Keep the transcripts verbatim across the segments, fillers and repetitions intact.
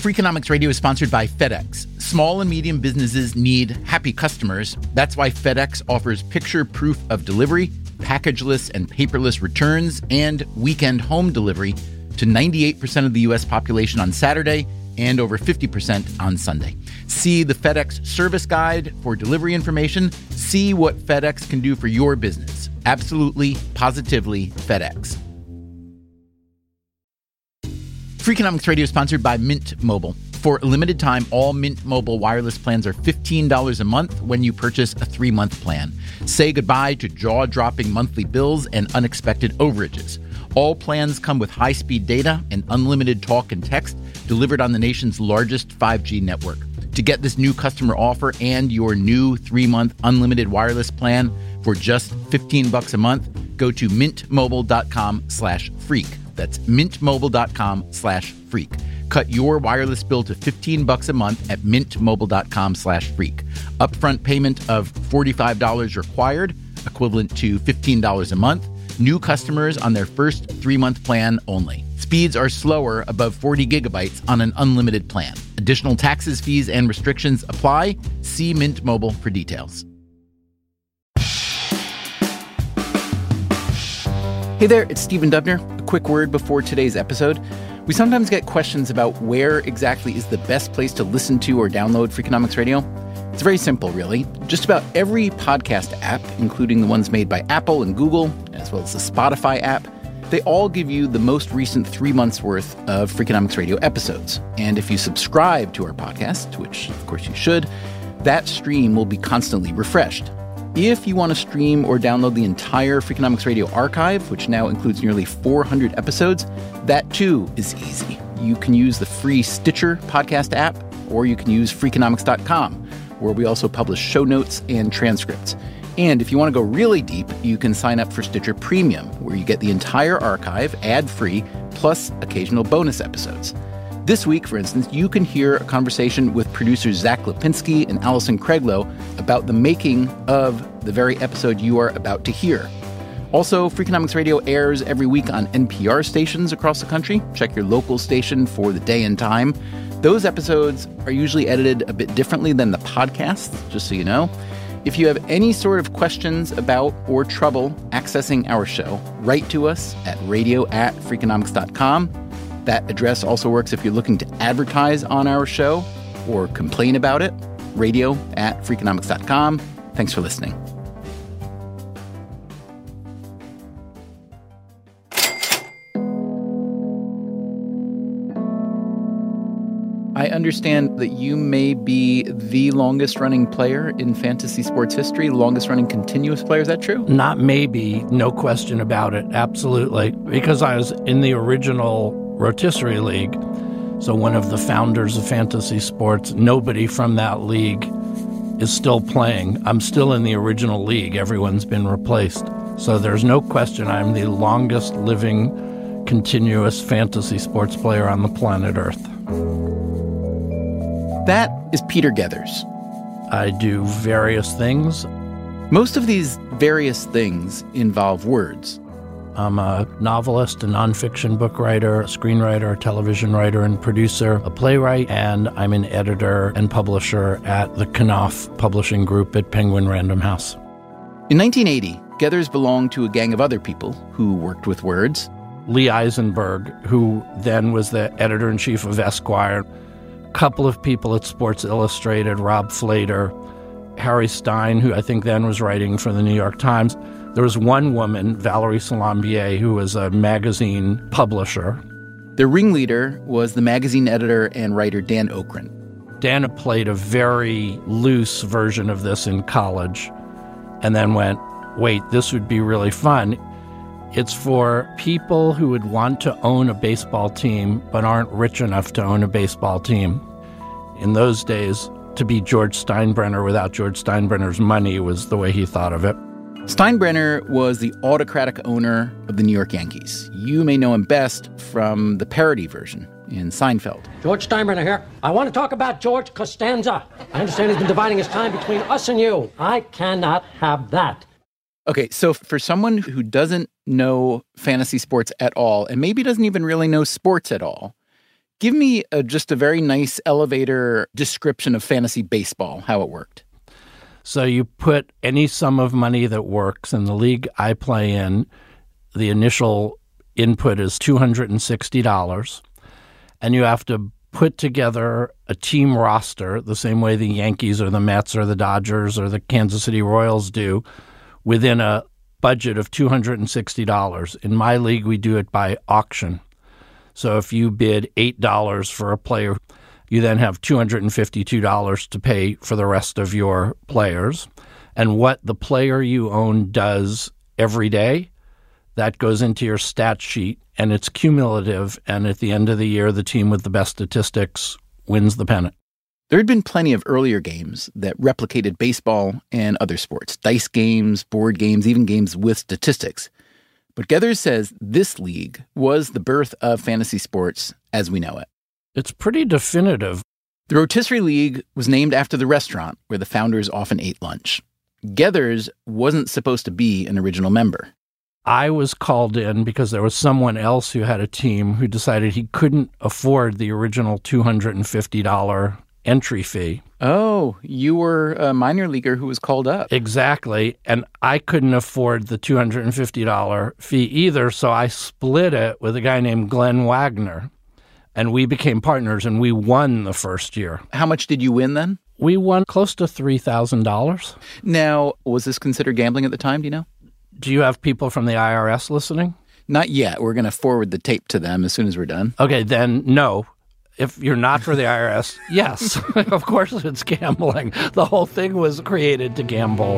Freakonomics Radio is sponsored by FedEx. Small and medium businesses need happy customers. That's why FedEx offers picture proof of delivery, packageless and paperless returns, and weekend home delivery to ninety-eight percent of the U S population on Saturday and over fifty percent on Sunday. See the FedEx service guide for delivery information. See what FedEx can do for your business. Absolutely, positively FedEx. Freakonomics Radio is sponsored by Mint Mobile. For a limited time, all Mint Mobile wireless plans are fifteen dollars a month when you purchase a three-month plan. Say goodbye to jaw-dropping monthly bills and unexpected overages. All plans come with high-speed data and unlimited talk and text delivered on the nation's largest five G network. To get this new customer offer and your new three-month unlimited wireless plan for just fifteen bucks a month, go to mintmobile.com slash freak. That's mintmobile.com slash freak. Cut your wireless bill to fifteen bucks a month at mintmobile.com slash freak. Upfront payment of forty-five dollars required, equivalent to fifteen dollars a month. New customers on their first three-month plan only. Speeds are slower above forty gigabytes on an unlimited plan. Additional taxes, fees, and restrictions apply. See Mint Mobile for details. Hey there, it's Stephen Dubner. A quick word before today's episode. We sometimes get questions about where exactly is the best place to listen to or download Freakonomics Radio. It's very simple, really. Just about every podcast app, including the ones made by Apple and Google, as well as the Spotify app, they all give you the most recent three months worth of Freakonomics Radio episodes. And if you subscribe to our podcast, which of course you should, that stream will be constantly refreshed. If you want to stream or download the entire Freakonomics Radio archive, which now includes nearly four hundred episodes, that too is easy. You can use the free Stitcher podcast app, or you can use Freakonomics dot com, where we also publish show notes and transcripts. And if you want to go really deep, you can sign up for Stitcher Premium, where you get the entire archive ad-free, plus occasional bonus episodes. This week, for instance, you can hear a conversation with producers Zach Lipinski and Allison Craiglow about the making of the very episode you are about to hear. Also, Freakonomics Radio airs every week on N P R stations across the country. Check your local station for the day and time. Those episodes are usually edited a bit differently than the podcasts, just so you know. If you have any sort of questions about or trouble accessing our show, write to us at radio at freakonomics dot com. That address also works if you're looking to advertise on our show or complain about it. Radio at freakonomics dot com. Thanks for listening. I understand that you may be the longest-running player in fantasy sports history, longest-running continuous player. Is that true? Not maybe, no question about it. Absolutely. Because I was in the original Rotisserie League, so one of the founders of fantasy sports. Nobody from that league is still playing. I'm still in the original league. Everyone's been replaced. So there's no question I'm the longest living continuous fantasy sports player on the planet Earth. That is Peter Gethers. I do various things. Most of these various things involve words. I'm a novelist, a nonfiction book writer, a screenwriter, a television writer and producer, a playwright, and I'm an editor and publisher at the Knopf Publishing Group at Penguin Random House. In nineteen eighty, Gethers belonged to a gang of other people who worked with words. Lee Eisenberg, who then was the editor-in-chief of Esquire, a couple of people at Sports Illustrated, Rob Flater, Harry Stein, who I think then was writing for the New York Times. There was one woman, Valerie Salambier, who was a magazine publisher. The ringleader was the magazine editor and writer Dan Okren. Dan played a very loose version of this in college and then went, wait, this would be really fun. It's for people who would want to own a baseball team but aren't rich enough to own a baseball team. In those days, to be George Steinbrenner without George Steinbrenner's money was the way he thought of it. Steinbrenner was the autocratic owner of the New York Yankees. You may know him best from the parody version in Seinfeld. George Steinbrenner here. I want to talk about George Costanza. I understand he's been dividing his time between us and you. I cannot have that. Okay, so for someone who doesn't know fantasy sports at all, and maybe doesn't even really know sports at all, Give me a, just a very nice elevator description of fantasy baseball, how it worked. So you put any sum of money that works. In the league I play in, the initial input is two hundred sixty dollars, and you have to put together a team roster the same way the Yankees or the Mets or the Dodgers or the Kansas City Royals do within a budget of two hundred sixty dollars. In my league, we do it by auction. So if you bid eight dollars for a player, you then have two hundred fifty-two dollars to pay for the rest of your players. And what the player you own does every day, that goes into your stat sheet, and it's cumulative. And at the end of the year, the team with the best statistics wins the pennant. There had been plenty of earlier games that replicated baseball and other sports, dice games, board games, even games with statistics. But Geathers says this league was the birth of fantasy sports as we know it. It's pretty definitive. The Rotisserie League was named after the restaurant where the founders often ate lunch. Geathers wasn't supposed to be an original member. I was called in because there was someone else who had a team who decided he couldn't afford the original two hundred fifty dollars entry fee. Oh, you were a minor leaguer who was called up. Exactly. And I couldn't afford the two hundred fifty dollars fee either, so I split it with a guy named Glenn Wagner. And we became partners, and we won the first year. How much did you win then? We won close to three thousand dollars. Now, was this considered gambling at the time, do you know? Do you have people from the I R S listening? Not yet. We're going to forward the tape to them as soon as we're done. Okay, then no. If you're not for the I R S, yes, of course it's gambling. The whole thing was created to gamble.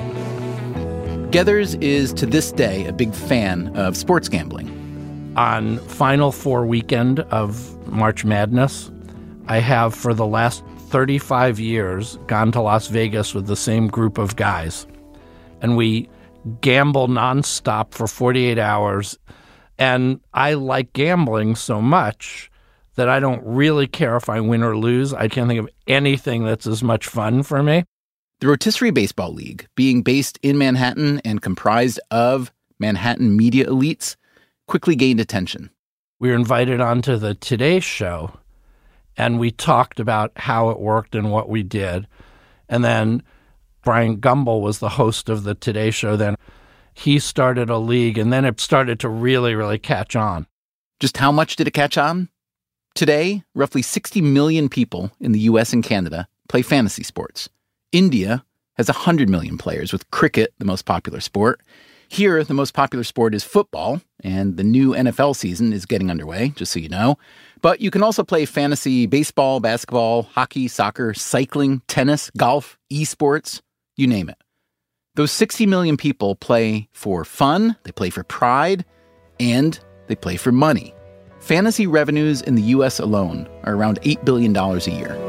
Geathers is, to this day, a big fan of sports gambling. On Final Four weekend of March Madness, I have for the last thirty-five years gone to Las Vegas with the same group of guys. And we gamble nonstop for forty-eight hours. And I like gambling so much that I don't really care if I win or lose. I can't think of anything that's as much fun for me. The Rotisserie Baseball League, being based in Manhattan and comprised of Manhattan media elites, quickly gained attention. We were invited onto the Today Show, and we talked about how it worked and what we did. And then Brian Gumbel was the host of the Today Show then. He started a league, and then it started to really, really catch on. Just how much did it catch on? Today, roughly sixty million people in the U S and Canada play fantasy sports. India has one hundred million players, with cricket the most popular sport. Here, the most popular sport is football, and the new N F L season is getting underway, just so you know. But you can also play fantasy baseball, basketball, hockey, soccer, cycling, tennis, golf, esports, you name it. Those sixty million people play for fun, they play for pride, and they play for money. Fantasy revenues in the U S alone are around eight billion dollars a year.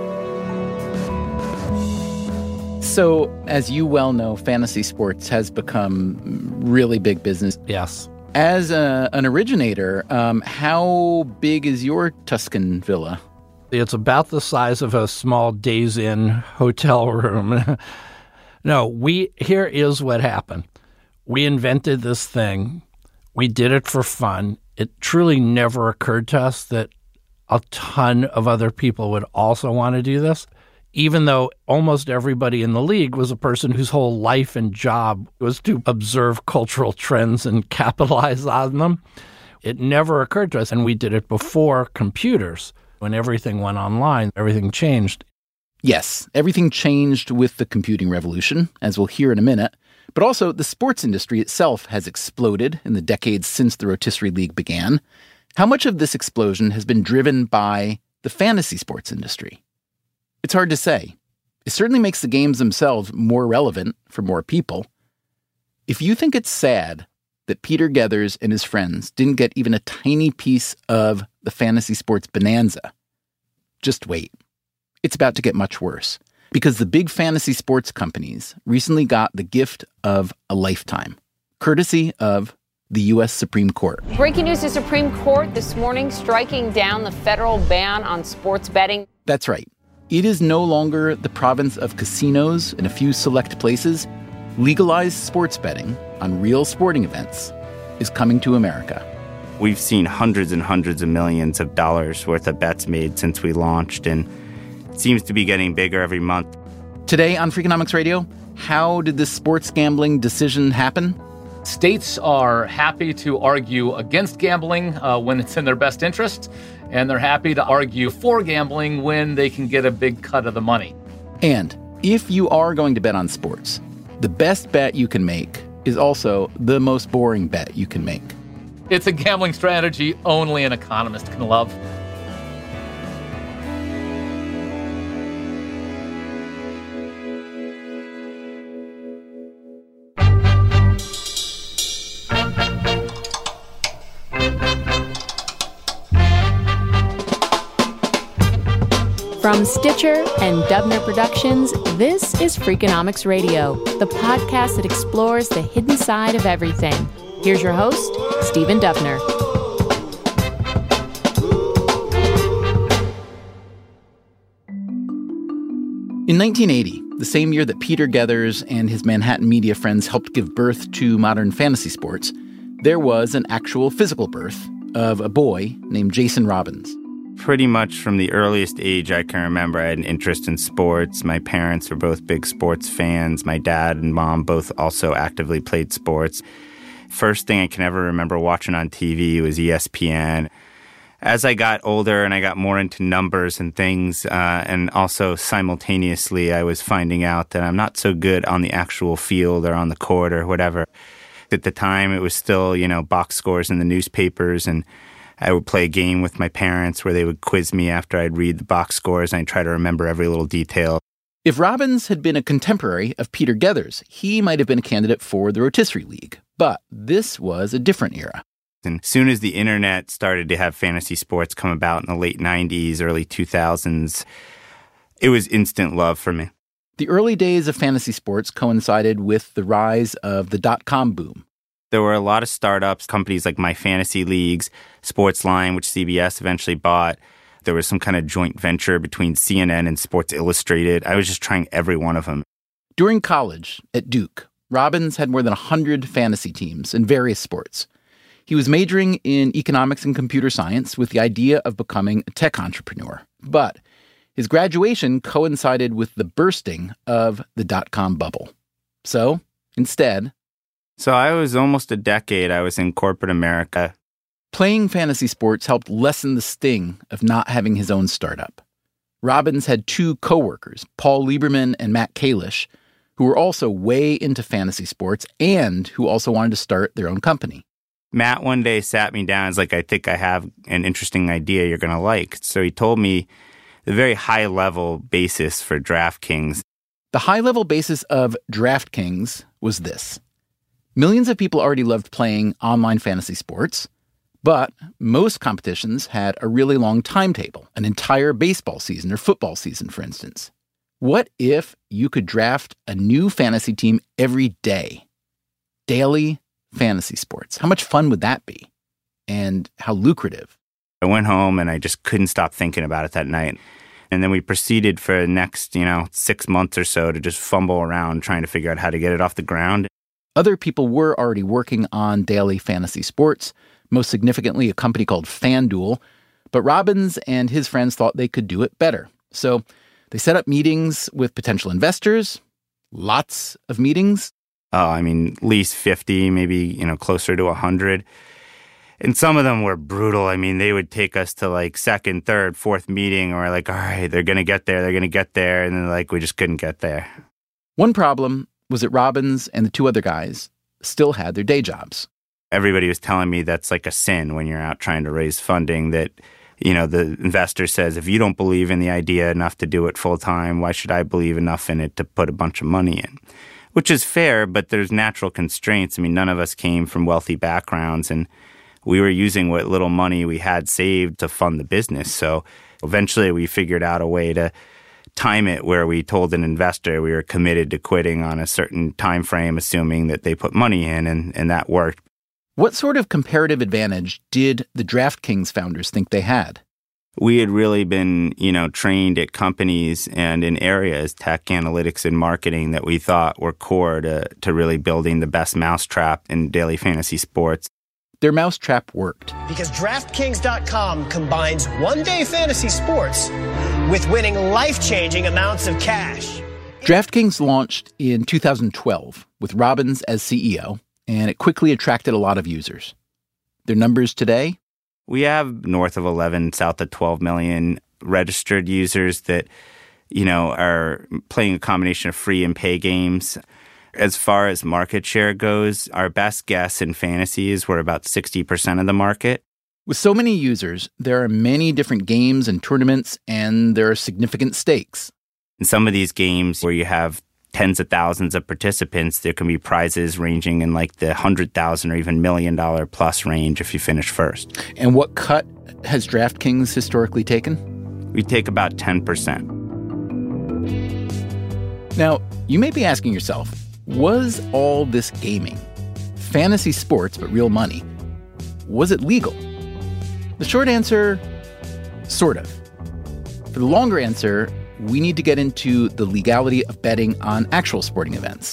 So, as you well know, fantasy sports has become really big business. Yes. As a, an originator, um, how big is your Tuscan villa? It's about the size of a small Days Inn hotel room. No, we here is what happened. We invented this thing. We did it for fun. It truly never occurred to us that a ton of other people would also want to do this, even though almost everybody in the league was a person whose whole life and job was to observe cultural trends and capitalize on them. It never occurred to us, and we did it before computers. When everything went online, everything changed. Yes, everything changed with the computing revolution, as we'll hear in a minute. But also, the sports industry itself has exploded in the decades since the Rotisserie League began. How much of this explosion has been driven by the fantasy sports industry? It's hard to say. It certainly makes the games themselves more relevant for more people. If you think it's sad that Peter Geathers and his friends didn't get even a tiny piece of the fantasy sports bonanza, just wait. It's about to get much worse. Because the big fantasy sports companies recently got the gift of a lifetime, courtesy of the U S Supreme Court. Breaking news: the Supreme Court this morning striking down the federal ban on sports betting. That's right. It is no longer the province of casinos in a few select places. Legalized sports betting on real sporting events is coming to America. We've seen hundreds and hundreds of millions of dollars worth of bets made since we launched, and it seems to be getting bigger every month. Today on Freakonomics Radio, how did this sports gambling decision happen? States are happy to argue against gambling uh, when it's in their best interest, and they're happy to argue for gambling when they can get a big cut of the money. And if you are going to bet on sports, the best bet you can make is also the most boring bet you can make. It's a gambling strategy only an economist can love. From Stitcher and Dubner Productions, this is Freakonomics Radio, the podcast that explores the hidden side of everything. Here's your host, Stephen Dubner. In nineteen eighty, the same year that Peter Gethers and his Manhattan media friends helped give birth to modern fantasy sports, there was an actual physical birth of a boy named Jason Robins. Pretty much from the earliest age I can remember, I had an interest in sports. My parents were both big sports fans. My dad and mom both also actively played sports. First thing I can ever remember watching on T V was E S P N. As I got older and I got more into numbers and things, uh, and also simultaneously I was finding out that I'm not so good on the actual field or on the court or whatever. At the time, it was still, you know, box scores in the newspapers, and I would play a game with my parents where they would quiz me after I'd read the box scores, and I'd try to remember every little detail. If Robins had been a contemporary of Peter Gethers, he might have been a candidate for the Rotisserie League. But this was a different era. And as soon as the internet started to have fantasy sports come about in the late nineties, early two thousands, it was instant love for me. The early days of fantasy sports coincided with the rise of the dot-com boom. There were a lot of startups, companies like My Fantasy Leagues, Sportsline, which C B S eventually bought. There was some kind of joint venture between C N N and Sports Illustrated. I was just trying every one of them. During college at Duke, Robins had more than one hundred fantasy teams in various sports. He was majoring in economics and computer science with the idea of becoming a tech entrepreneur. But his graduation coincided with the bursting of the dot-com bubble. So, instead... So I was almost a decade I was in corporate America. Playing fantasy sports helped lessen the sting of not having his own startup. Robins had two coworkers, Paul Lieberman and Matt Kalish, who were also way into fantasy sports and who also wanted to start their own company. Matt one day sat me down and was like, I think I have an interesting idea you're going to like. So he told me the very high-level basis for DraftKings. The high-level basis of DraftKings was this. Millions of people already loved playing online fantasy sports, but most competitions had a really long timetable, an entire baseball season or football season, for instance. What if you could draft a new fantasy team every day? Daily fantasy sports. How much fun would that be? And how lucrative? I went home and I just couldn't stop thinking about it that night. And then we proceeded for the next, you know, six months or so to just fumble around trying to figure out how to get it off the ground. Other people were already working on daily fantasy sports, most significantly a company called FanDuel, but Robins and his friends thought they could do it better. So they set up meetings with potential investors, lots of meetings. Oh, I mean, at least fifty, maybe, you know, closer to one hundred. And some of them were brutal. I mean, they would take us to like second, third, fourth meeting, and we're like, all right, they're going to get there, they're going to get there. And then like, we just couldn't get there. One problem was that Robins and the two other guys still had their day jobs. Everybody was telling me that's like a sin when you're out trying to raise funding, that, you know, the investor says, if you don't believe in the idea enough to do it full time, why should I believe enough in it to put a bunch of money in? Which is fair, but there's natural constraints. I mean, none of us came from wealthy backgrounds, and we were using what little money we had saved to fund the business. So eventually we figured out a way to time it where we told an investor we were committed to quitting on a certain time frame, assuming that they put money in, and, and that worked. What sort of comparative advantage did the DraftKings founders think they had? We had really been, you know, trained at companies and in areas, tech, analytics, and marketing, that we thought were core to, to really building the best mousetrap in daily fantasy sports. their mousetrap worked. Because DraftKings dot com combines one-day fantasy sports with winning life-changing amounts of cash. DraftKings launched in two thousand twelve with Robbins as C E O, and it quickly attracted a lot of users. Their numbers today? We have north of eleven, south of twelve million registered users that, you know, are playing a combination of free and pay games. As far as market share goes, our best guess in fantasy is we're about sixty percent of the market. With so many users, there are many different games and tournaments, and there are significant stakes. In some of these games where you have tens of thousands of participants, there can be prizes ranging in like the one hundred thousand dollars or even million dollar plus range if you finish first. And what cut has DraftKings historically taken? We take about ten percent. Now, you may be asking yourself, was all this gaming, fantasy sports but real money, was it legal? The short answer, sort of. For the longer answer, we need to get into the legality of betting on actual sporting events.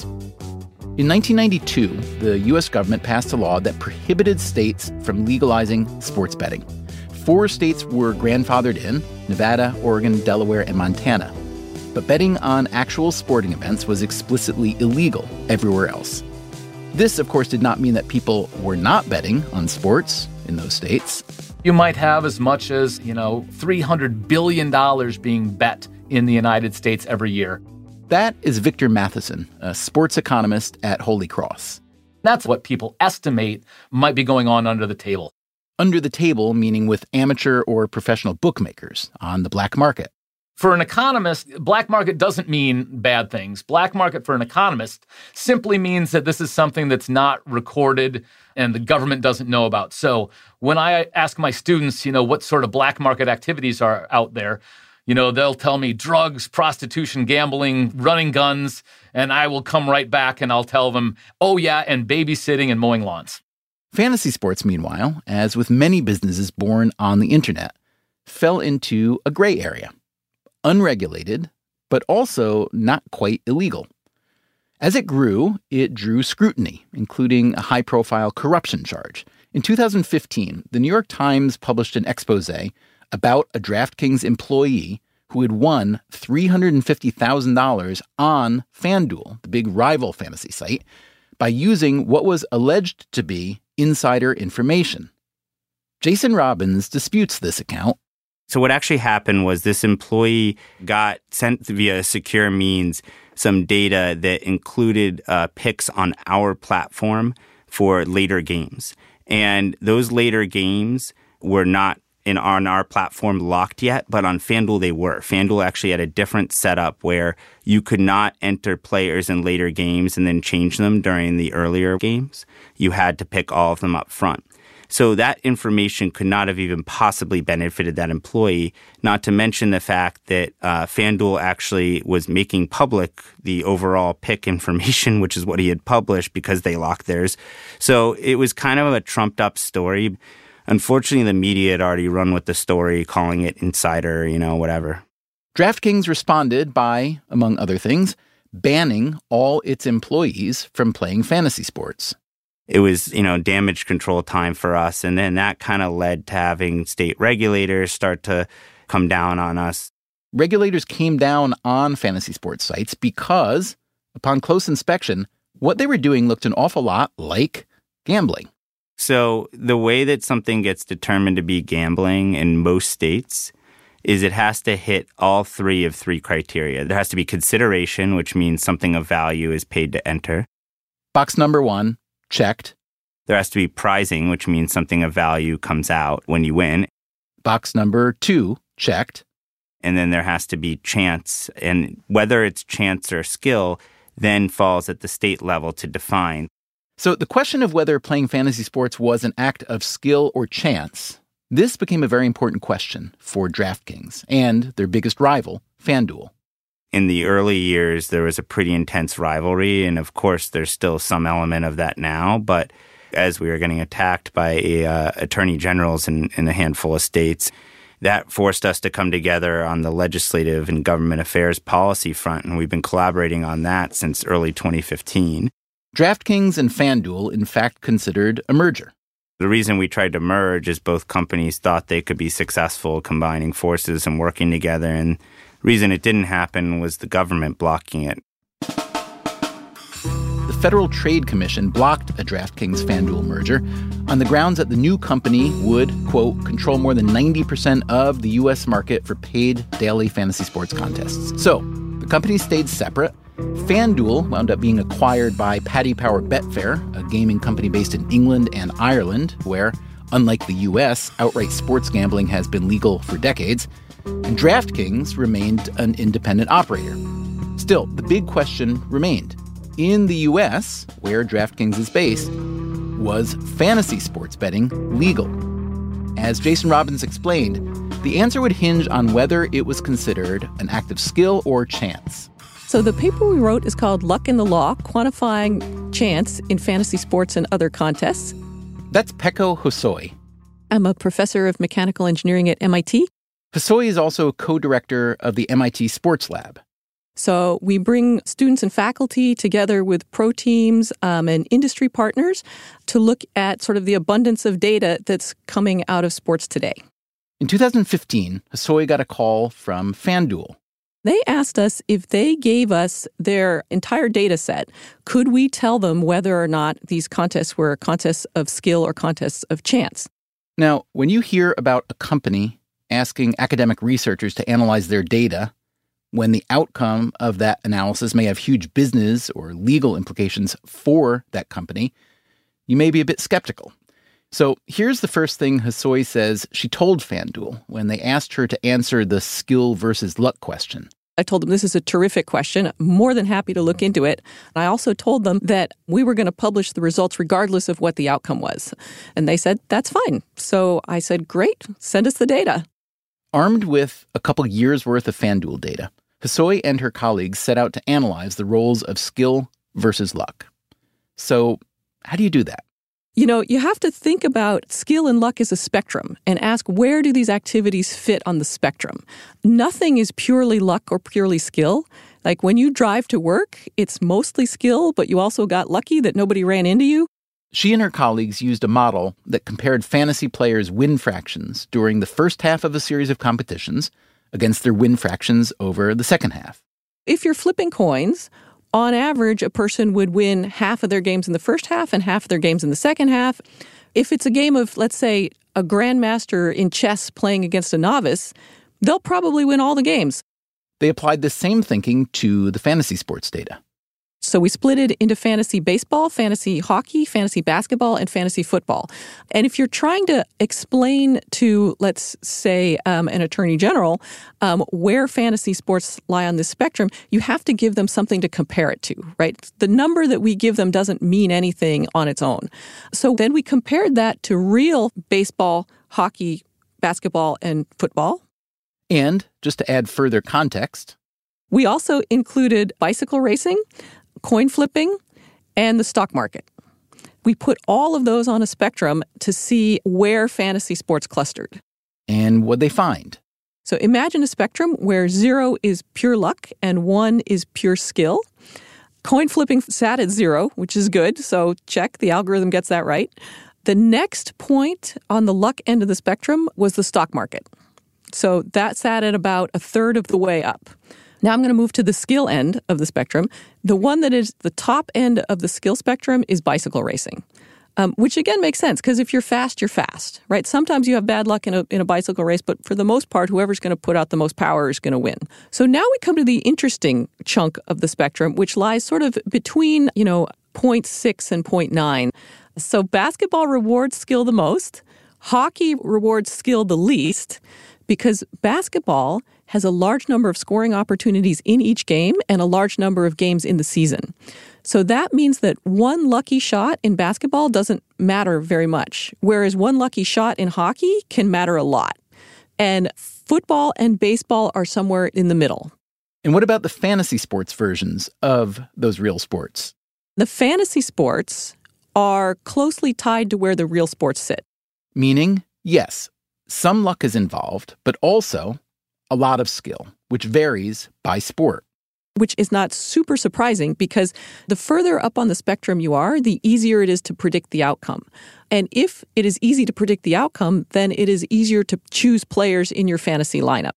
In nineteen ninety-two, the U S government passed a law that prohibited states from legalizing sports betting. Four states were grandfathered in: Nevada, Oregon, Delaware, and Montana. But betting on actual sporting events was explicitly illegal everywhere else. This, of course, did not mean that people were not betting on sports in those states. You might have as much as, you know, three hundred billion dollars being bet in the United States every year. That is Victor Matheson, a sports economist at Holy Cross. That's what people estimate might be going on under the table. Under the table, meaning with amateur or professional bookmakers on the black market. For an economist, black market doesn't mean bad things. Black market for an economist simply means that this is something that's not recorded and the government doesn't know about. So when I ask my students, you know, what sort of black market activities are out there, you know, they'll tell me drugs, prostitution, gambling, running guns, and I will come right back and I'll tell them, oh yeah, and babysitting and mowing lawns. Fantasy sports, meanwhile, as with many businesses born on the internet, fell into a gray area. Unregulated, but also not quite illegal. As it grew, it drew scrutiny, including a high-profile corruption charge. In two thousand fifteen, the New York Times published an expose about a DraftKings employee who had won three hundred fifty thousand dollars on FanDuel, the big rival fantasy site, by using what was alleged to be insider information. Jason Robbins disputes this account. So what actually happened was this employee got sent via secure means some data that included uh, picks on our platform for later games. And those later games were not in on our platform locked yet, but on FanDuel they were. FanDuel actually had a different setup where you could not enter players in later games and then change them during the earlier games. You had to pick all of them up front. So that information could not have even possibly benefited that employee, not to mention the fact that uh, FanDuel actually was making public the overall pick information, which is what he had published because they locked theirs. So it was kind of a trumped-up story. Unfortunately, the media had already run with the story, calling it insider, you know, whatever. DraftKings responded by, among other things, banning all its employees from playing fantasy sports. It was, you know, damage control time for us. And then that kind of led to having state regulators start to come down on us. Regulators came down on fantasy sports sites because, upon close inspection, what they were doing looked an awful lot like gambling. So the way that something gets determined to be gambling in most states is it has to hit all three of three criteria. There has to be consideration, which means something of value is paid to enter. Box number one. Checked. There has to be prizing, which means something of value comes out when you win. Box number two, checked. And then there has to be chance. And whether it's chance or skill then falls at the state level to define. So the question of whether playing fantasy sports was an act of skill or chance, this became a very important question for DraftKings and their biggest rival, FanDuel. In the early years, there was a pretty intense rivalry, and of course, there's still some element of that now. But as we were getting attacked by uh, attorney generals in, in a handful of states, that forced us to come together on the legislative and government affairs policy front, and we've been collaborating on that since early twenty fifteen. DraftKings and FanDuel, in fact, considered a merger. The reason we tried to merge is both companies thought they could be successful combining forces and working together. And the reason it didn't happen was the government blocking it. The Federal Trade Commission blocked a DraftKings FanDuel merger on the grounds that the new company would, quote, control more than ninety percent of the U S market for paid daily fantasy sports contests. So the companies stayed separate. FanDuel wound up being acquired by Paddy Power Betfair, a gaming company based in England and Ireland, where, unlike the U S, outright sports gambling has been legal for decades. And DraftKings remained an independent operator. Still, the big question remained. In the U S, where DraftKings is based, was fantasy sports betting legal? As Jason Robbins explained, the answer would hinge on whether it was considered an act of skill or chance. So the paper we wrote is called Luck and the Law, Quantifying Chance in Fantasy Sports and Other Contests. That's Pekka Hosoi. I'm a professor of mechanical engineering at M I T. Hosoi is also co-director of the M I T Sports Lab. So we bring students and faculty together with pro teams um, and industry partners to look at sort of the abundance of data that's coming out of sports today. In two thousand fifteen, Hosoi got a call from FanDuel. They asked us if they gave us their entire data set, could we tell them whether or not these contests were contests of skill or contests of chance? Now, when you hear about a company asking academic researchers to analyze their data, when the outcome of that analysis may have huge business or legal implications for that company, you may be a bit skeptical. So here's the first thing Hosoi says she told FanDuel when they asked her to answer the skill versus luck question. I told them this is a terrific question. I'm more than happy to look into it. And I also told them that we were going to publish the results regardless of what the outcome was. And they said, that's fine. So I said, great, send us the data. Armed with a couple years' worth of FanDuel data, Hosoi and her colleagues set out to analyze the roles of skill versus luck. So how do you do that? You know, you have to think about skill and luck as a spectrum and ask, where do these activities fit on the spectrum? Nothing is purely luck or purely skill. Like when you drive to work, it's mostly skill, but you also got lucky that nobody ran into you. She and her colleagues used a model that compared fantasy players' win fractions during the first half of a series of competitions against their win fractions over the second half. If you're flipping coins, on average, a person would win half of their games in the first half and half of their games in the second half. If it's a game of, let's say, a grandmaster in chess playing against a novice, they'll probably win all the games. They applied the same thinking to the fantasy sports data. So we split it into fantasy baseball, fantasy hockey, fantasy basketball, and fantasy football. And if you're trying to explain to, let's say, um, an attorney general um, where fantasy sports lie on this spectrum, you have to give them something to compare it to, right? The number that we give them doesn't mean anything on its own. So then we compared that to real baseball, hockey, basketball, and football. And just to add further context, we also included bicycle racing, coin flipping, and the stock market. We put all of those on a spectrum to see where fantasy sports clustered. And what'd they find? So imagine a spectrum where zero is pure luck and one is pure skill. Coin flipping sat at zero, which is good. So check, the algorithm gets that right. The next point on the luck end of the spectrum was the stock market. So that sat at about a third of the way up. Now I'm going to move to the skill end of the spectrum. The one that is the top end of the skill spectrum is bicycle racing, um, which again makes sense because if you're fast, you're fast, right? Sometimes you have bad luck in a, in a bicycle race, but for the most part, whoever's going to put out the most power is going to win. So now we come to the interesting chunk of the spectrum, which lies sort of between, you know, zero point six and zero point nine. So basketball rewards skill the most. Hockey rewards skill the least because basketball has a large number of scoring opportunities in each game and a large number of games in the season. So that means that one lucky shot in basketball doesn't matter very much, whereas one lucky shot in hockey can matter a lot. And football and baseball are somewhere in the middle. And what about the fantasy sports versions of those real sports? The fantasy sports are closely tied to where the real sports sit. Meaning, yes, some luck is involved, but also a lot of skill, which varies by sport. which is not super surprising because the further up on the spectrum you are, the easier it is to predict the outcome. And if it is easy to predict the outcome, then it is easier to choose players in your fantasy lineup.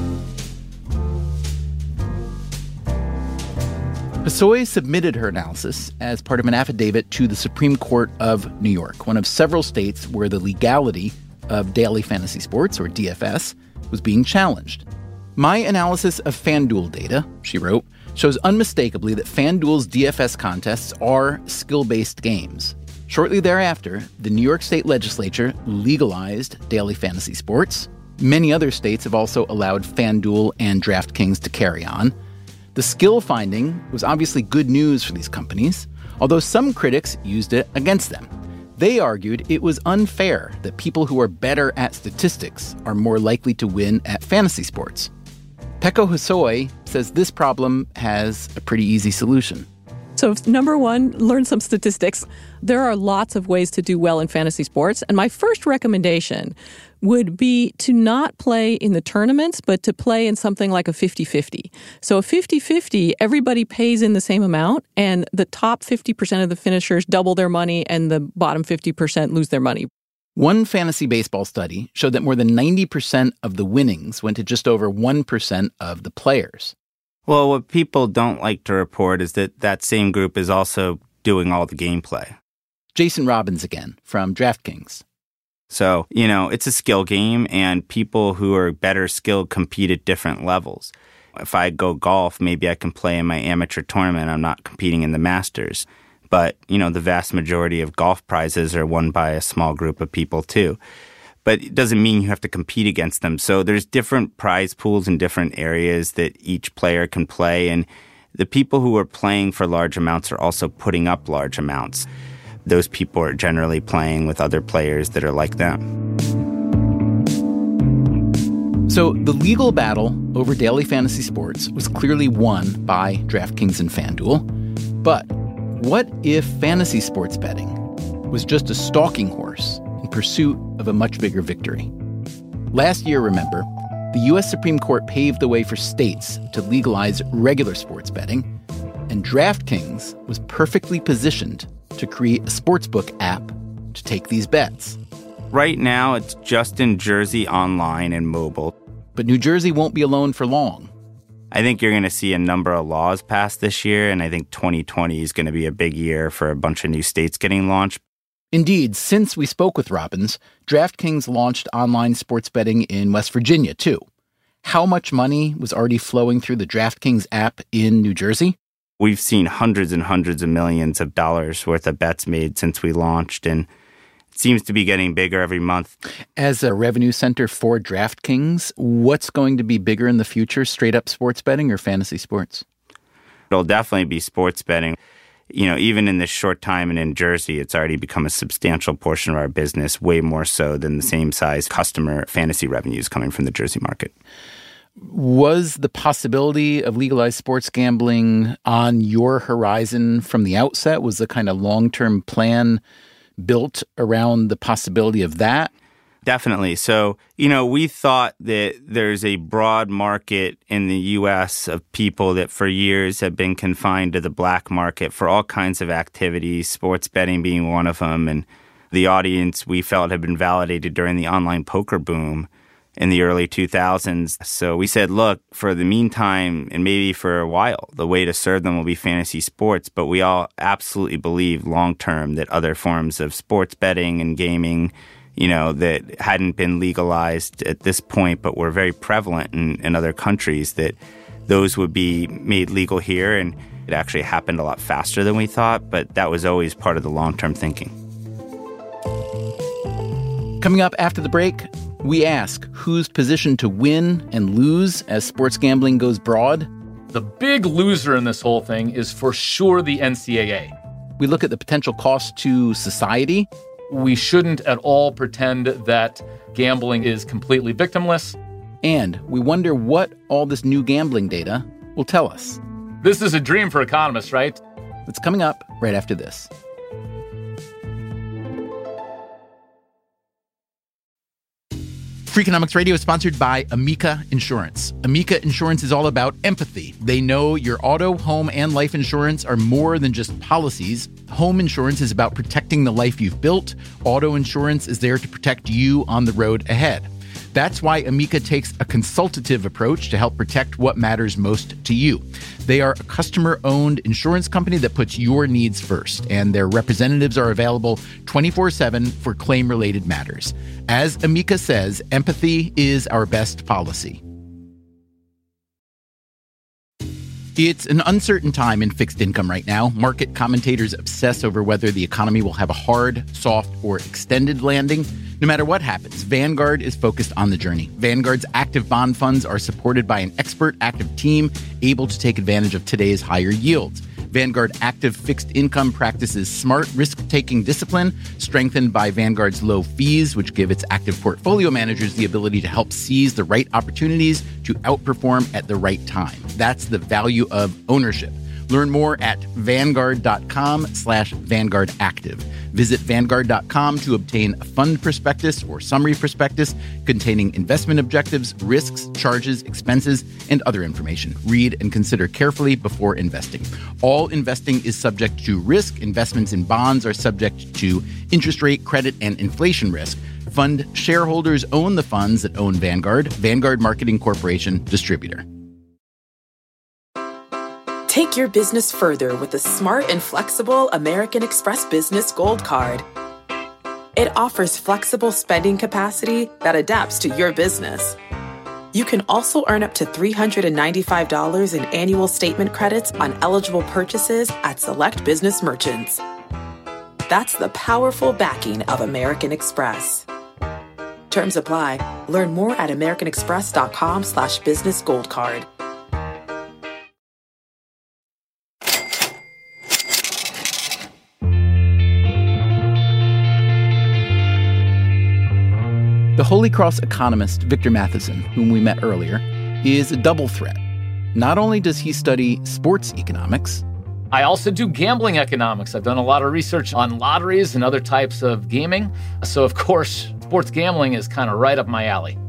Hosoi submitted her analysis as part of an affidavit to the Supreme Court of New York, one of several states where the legality of daily fantasy sports, or D F S, was being challenged. My analysis of FanDuel data, she wrote, shows unmistakably that FanDuel's D F S contests are skill-based games. Shortly thereafter, the New York State legislature legalized daily fantasy sports. Many other states have also allowed FanDuel and DraftKings to carry on. The skill finding was obviously good news for these companies, although some critics used it against them. They argued it was unfair that people who are better at statistics are more likely to win at fantasy sports. Peko Hosoi says this problem has a pretty easy solution. So number one, learn some statistics. There are lots of ways to do well in fantasy sports. And my first recommendation would be to not play in the tournaments, but to play in something like a fifty-fifty. So a fifty-fifty, everybody pays in the same amount, and the top fifty percent of the finishers double their money, and the bottom fifty percent lose their money. One fantasy baseball study showed that more than ninety percent of the winnings went to just over one percent of the players. Well, what people don't like to report is that that same group is also doing all the gameplay. Jason Robbins again, from DraftKings. So, you know, it's a skill game, and people who are better skilled compete at different levels. If I go golf, maybe I can play in my amateur tournament. I'm not competing in the Masters. But, you know, the vast majority of golf prizes are won by a small group of people, too. But it doesn't mean you have to compete against them. So there's different prize pools in different areas that each player can play. And the people who are playing for large amounts are also putting up large amounts. Those people are generally playing with other players that are like them. So the legal battle over daily fantasy sports was clearly won by DraftKings and FanDuel. But what if fantasy sports betting was just a stalking horse in pursuit of a much bigger victory? Last year, remember, the U S Supreme Court paved the way for states to legalize regular sports betting, and DraftKings was perfectly positioned to create a sportsbook app to take these bets. Right now, it's just in Jersey online and mobile. But New Jersey won't be alone for long. I think you're going to see a number of laws passed this year, and I think twenty twenty is going to be a big year for a bunch of new states getting launched. Indeed, since we spoke with Robbins, DraftKings launched online sports betting in West Virginia, too. How much money was already flowing through the DraftKings app in New Jersey? We've seen hundreds and hundreds of millions of dollars worth of bets made since we launched, and it seems to be getting bigger every month. As a revenue center for DraftKings, what's going to be bigger in the future, straight-up sports betting or fantasy sports? It'll definitely be sports betting. You know, even in this short time and in Jersey, it's already become a substantial portion of our business, way more so than the same size customer fantasy revenues coming from the Jersey market. Was the possibility of legalized sports gambling on your horizon from the outset? Was the kind of long-term plan built around the possibility of that? Definitely. So, you know, we thought that there's a broad market in the U S of people that for years have been confined to the black market for all kinds of activities, sports betting being one of them. And the audience we felt had been validated during the online poker boom in the early two thousands. So we said, look, for the meantime, and maybe for a while, the way to serve them will be fantasy sports. But we all absolutely believe long-term that other forms of sports betting and gaming, you know, that hadn't been legalized at this point, but were very prevalent in, in other countries, that those would be made legal here. And it actually happened a lot faster than we thought, but that was always part of the long-term thinking. Coming up after the break, we ask who's positioned to win and lose as sports gambling goes broad. The big loser in this whole thing is for sure the N C double A. We look at the potential cost to society. We shouldn't at all pretend that gambling is completely victimless. And we wonder what all this new gambling data will tell us. This is a dream for economists, right? It's coming up right after this. Freakonomics Radio is sponsored by Amica Insurance. Amica Insurance is all about empathy. They know your auto, home, and life insurance are more than just policies. Home insurance is about protecting the life you've built. Auto insurance is there to protect you on the road ahead. That's why Amica takes a consultative approach to help protect what matters most to you. They are a customer-owned insurance company that puts your needs first, and their representatives are available twenty-four seven for claim-related matters. As Amica says, empathy is our best policy. It's an uncertain time in fixed income right now. Market commentators obsess over whether the economy will have a hard, soft, or extended landing. No matter what happens, Vanguard is focused on the journey. Vanguard's active bond funds are supported by an expert active team able to take advantage of today's higher yields. Vanguard Active Fixed Income practices smart risk-taking discipline, strengthened by Vanguard's low fees, which give its active portfolio managers the ability to help seize the right opportunities to outperform at the right time. That's the value of ownership. Learn more at vanguard.com slash Vanguard Active. Visit vanguard dot com to obtain a fund prospectus or summary prospectus containing investment objectives, risks, charges, expenses, and other information. Read and consider carefully before investing. All investing is subject to risk. Investments in bonds are subject to interest rate, credit, and inflation risk. Fund shareholders own the funds that own Vanguard. Vanguard Marketing Corporation, distributor. Take your business further with the smart and flexible American Express Business Gold Card. It offers flexible spending capacity that adapts to your business. You can also earn up to three hundred ninety-five dollars in annual statement credits on eligible purchases at select business merchants. That's the powerful backing of American Express. Terms apply. Learn more at americanexpress.com slash business gold card. The Holy Cross economist Victor Matheson, whom we met earlier, is a double threat. Not only does he study sports economics, I also do gambling economics. I've done a lot of research on lotteries and other types of gaming. So, of course, sports gambling is kind of right up my alley.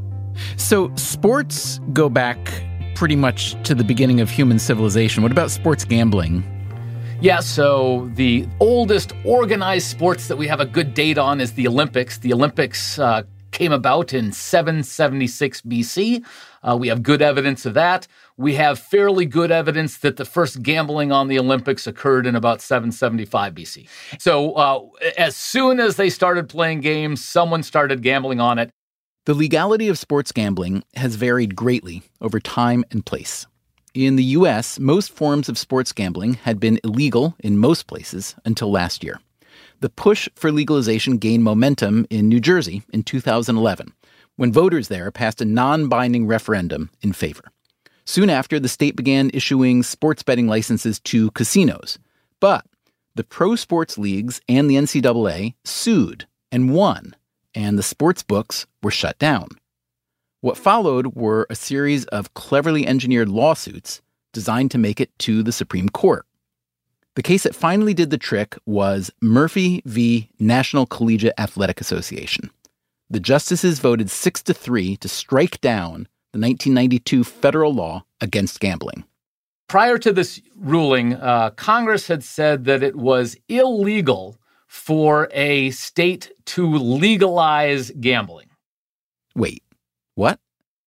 So sports go back pretty much to the beginning of human civilization. What about sports gambling? Yeah, so the oldest organized sports that we have a good date on is the Olympics. The Olympics uh, came about in seven seventy-six B C. Uh, we have good evidence of that. We have fairly good evidence that the first gambling on the Olympics occurred in about seven seventy-five B C. So uh, as soon as they started playing games, someone started gambling on it. The legality of sports gambling has varied greatly over time and place. In the U S, most forms of sports gambling had been illegal in most places until last year. The push for legalization gained momentum in New Jersey in two thousand eleven, when voters there passed a non-binding referendum in favor. Soon after, the state began issuing sports betting licenses to casinos. But the pro sports leagues and the N C double A sued and won, and the sports books were shut down. What followed were a series of cleverly engineered lawsuits designed to make it to the Supreme Court. The case that finally did the trick was Murphy v. National Collegiate Athletic Association. The justices voted six to three to strike down the nineteen ninety-two federal law against gambling. Prior to this ruling, uh, Congress had said that it was illegal for a state to legalize gambling. Wait, what?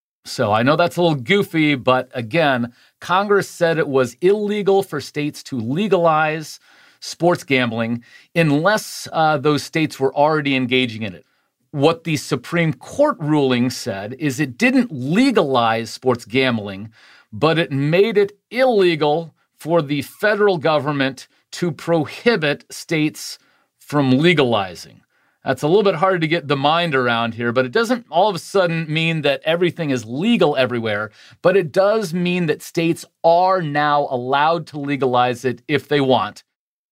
So I know that's a little goofy, but again, Congress said it was illegal for states to legalize sports gambling unless uh, those states were already engaging in it. What the Supreme Court ruling said is it didn't legalize sports gambling, but it made it illegal for the federal government to prohibit states from legalizing. That's a little bit hard to get the mind around here, but it doesn't all of a sudden mean that everything is legal everywhere, but it does mean that states are now allowed to legalize it if they want.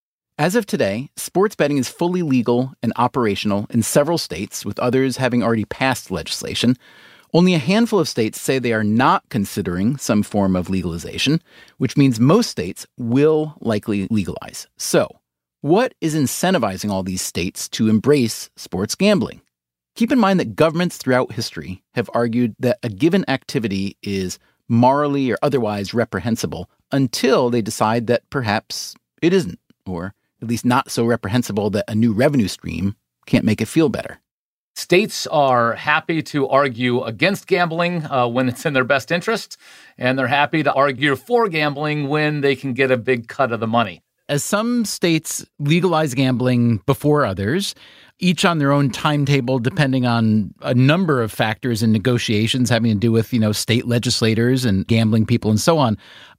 As of today, sports betting is fully legal and operational in several states, with others having already passed legislation. Only a handful of states say they are not considering some form of legalization, which means most states will likely legalize. So, what is incentivizing all these states to embrace sports gambling? Keep in mind that governments throughout history have argued that a given activity is morally or otherwise reprehensible until they decide that perhaps it isn't, or at least not so reprehensible that a new revenue stream can't make it feel better. States are happy to argue against gambling uh, when it's in their best interest, and they're happy to argue for gambling when they can get a big cut of the money. As some states legalize gambling before others, each on their own timetable, depending on a number of factors and negotiations having to do with, you know, state legislators and gambling people and so on.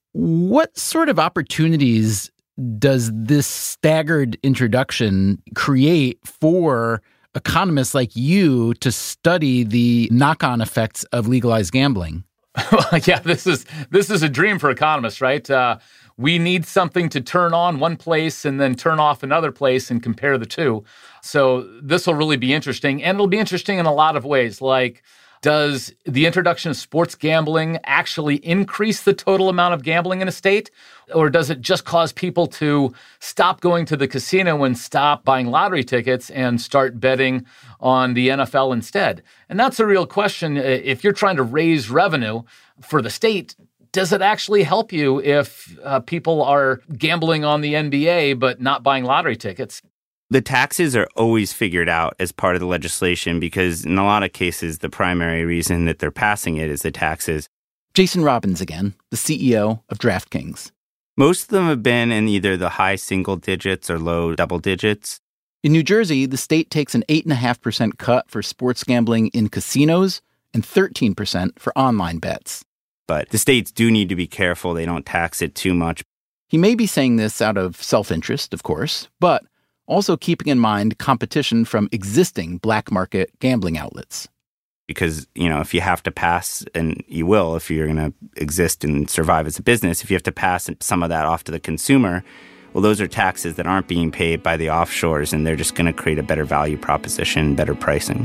What sort of opportunities does this staggered introduction create for economists like you to study the knock-on effects of legalized gambling? yeah, this is this is a dream for economists, right? Uh, we need something to turn on one place and then turn off another place and compare the two. So this will really be interesting. And it'll be interesting in a lot of ways. Like, does the introduction of sports gambling actually increase the total amount of gambling in a state? Or does it just cause people to stop going to the casino and stop buying lottery tickets and start betting on the N F L instead? And that's a real question. If you're trying to raise revenue for the state, does it actually help you if uh, people are gambling on the N B A but not buying lottery tickets? The taxes are always figured out as part of the legislation because in a lot of cases, the primary reason that they're passing it is the taxes. Jason Robbins again, the C E O of DraftKings. Most of them have been in either the high single digits or low double digits. In New Jersey, the state takes an eight point five percent cut for sports gambling in casinos and thirteen percent for online bets. But the states do need to be careful they don't tax it too much. He may be saying this out of self-interest, of course, but also keeping in mind competition from existing black market gambling outlets. Because, you know, if you have to pass, and you will if you're going to exist and survive as a business, if you have to pass some of that off to the consumer, well, those are taxes that aren't being paid by the offshores, and they're just going to create a better value proposition, better pricing.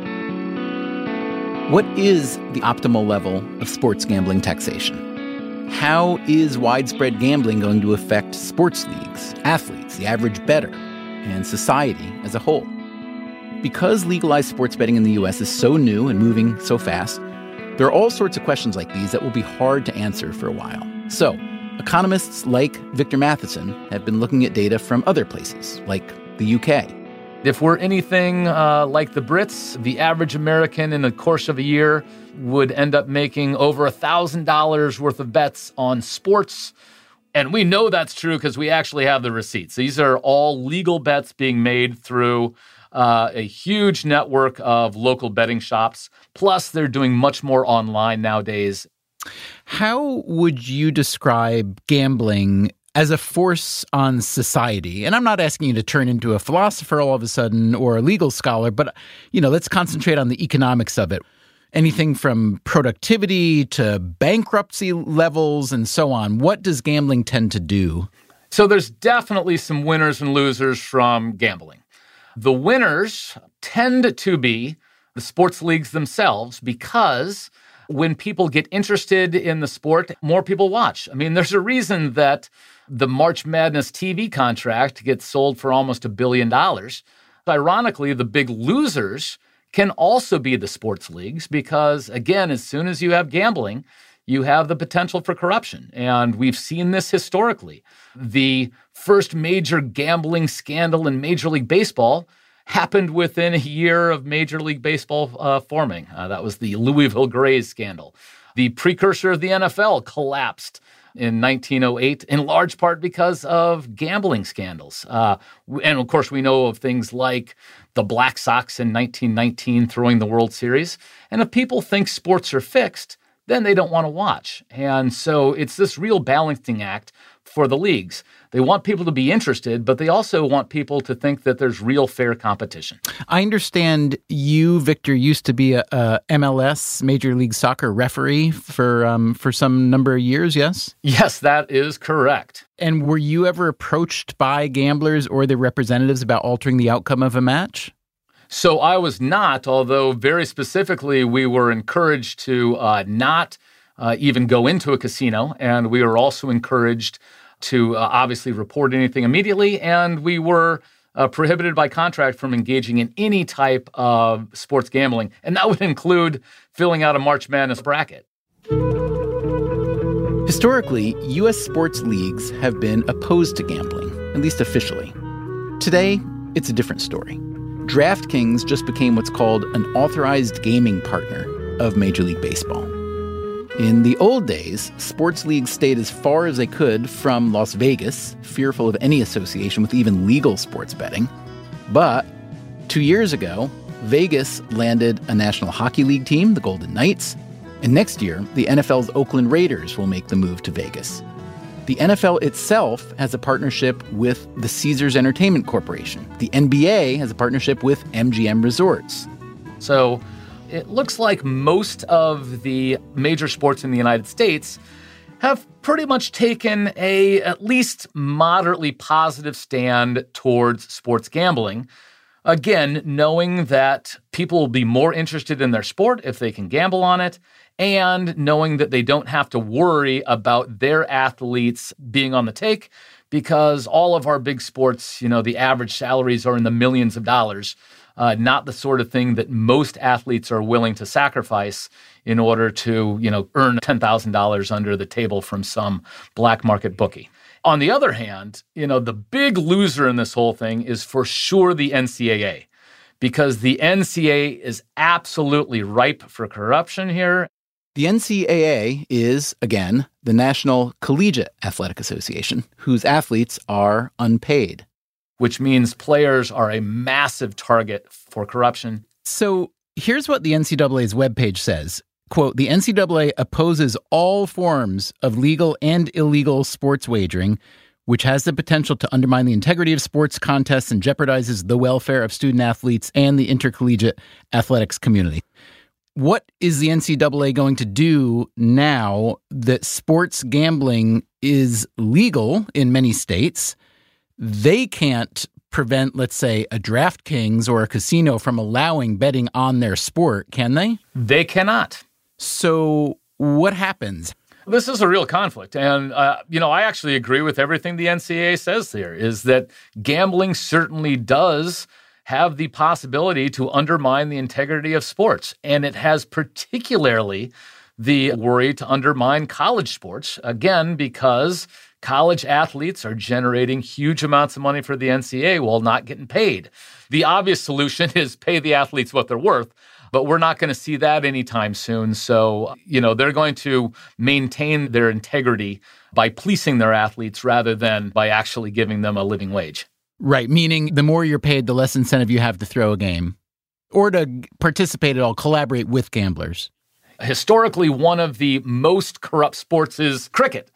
What is the optimal level of sports gambling taxation? How is widespread gambling going to affect sports leagues, athletes, the average bettor, and society as a whole? Because legalized sports betting in the U S is so new and moving so fast, there are all sorts of questions like these that will be hard to answer for a while. So, economists like Victor Matheson have been looking at data from other places, like the U K. If we're anything uh, like the Brits, the average American in the course of a year would end up making over one thousand dollars worth of bets on sports. And we know that's true because we actually have the receipts. These are all legal bets being made through uh, a huge network of local betting shops. Plus, they're doing much more online nowadays. How would you describe gambling as a force on society? And I'm not asking you to turn into a philosopher all of a sudden or a legal scholar, but, you know, let's concentrate on the economics of it. Anything from productivity to bankruptcy levels and so on. What does gambling tend to do? So there's definitely some winners and losers from gambling. The winners tend to be the sports leagues themselves because when people get interested in the sport, more people watch. I mean, there's a reason that the March Madness T V contract gets sold for almost a billion dollars. Ironically, the big losers can also be the sports leagues because, again, as soon as you have gambling, you have the potential for corruption. And we've seen this historically. The first major gambling scandal in Major League Baseball happened within a year of Major League Baseball uh, forming. Uh, that was the Louisville Grays scandal. The precursor of the N F L collapsed in nineteen oh eight, in large part because of gambling scandals. Uh, and, of course, we know of things like the Black Sox in nineteen nineteen throwing the World Series. And if people think sports are fixed, then they don't want to watch. And so it's this real balancing act for the leagues. They want people to be interested, but they also want people to think that there's real fair competition. I understand you, Victor, used to be a, a M L S, Major League Soccer referee for um, for some number of years, yes? Yes, that is correct. And were you ever approached by gamblers or their representatives about altering the outcome of a match? So I was not, although very specifically we were encouraged to uh, not uh, even go into a casino, and we were also encouraged to uh, obviously report anything immediately, and we were uh, prohibited by contract from engaging in any type of sports gambling. And that would include filling out a March Madness bracket. Historically, U S sports leagues have been opposed to gambling, at least officially. Today, it's a different story. DraftKings just became what's called an authorized gaming partner of Major League Baseball. In the old days, sports leagues stayed as far as they could from Las Vegas, fearful of any association with even legal sports betting. But two years ago, Vegas landed a National Hockey League team, the Golden Knights, and next year, the N F L's Oakland Raiders will make the move to Vegas. The N F L itself has a partnership with the Caesars Entertainment Corporation. The N B A has a partnership with M G M Resorts. So it looks like most of the major sports in the United States have pretty much taken a at least moderately positive stand towards sports gambling. Again, knowing that people will be more interested in their sport if they can gamble on it, and knowing that they don't have to worry about their athletes being on the take, because all of our big sports, you know, the average salaries are in the millions of dollars, uh, not the sort of thing that most athletes are willing to sacrifice in order to, you know, earn ten thousand dollars under the table from some black market bookie. On the other hand, you know, the big loser in this whole thing is for sure the N C double A, because the N C double A is absolutely ripe for corruption here. The N C double A is, again, the National Collegiate Athletic Association, whose athletes are unpaid. Which means players are a massive target for corruption. So here's what the N C double A's webpage says. Quote, the N C double A opposes all forms of legal and illegal sports wagering, which has the potential to undermine the integrity of sports contests and jeopardizes the welfare of student athletes and the intercollegiate athletics community. What is the N C double A going to do now that sports gambling is legal in many states? They can't prevent, let's say, a DraftKings or a casino from allowing betting on their sport, can they? They cannot. So what happens? This is a real conflict. And, uh, you know, I actually agree with everything the N C double A says there, is that gambling certainly does have the possibility to undermine the integrity of sports. And it has particularly the worry to undermine college sports, again, because college athletes are generating huge amounts of money for the N C double A while not getting paid. The obvious solution is pay the athletes what they're worth, but we're not going to see that anytime soon. So, you know, they're going to maintain their integrity by policing their athletes rather than by actually giving them a living wage. Right, meaning the more you're paid, the less incentive you have to throw a game or to participate at all, collaborate with gamblers. Historically, one of the most corrupt sports is cricket.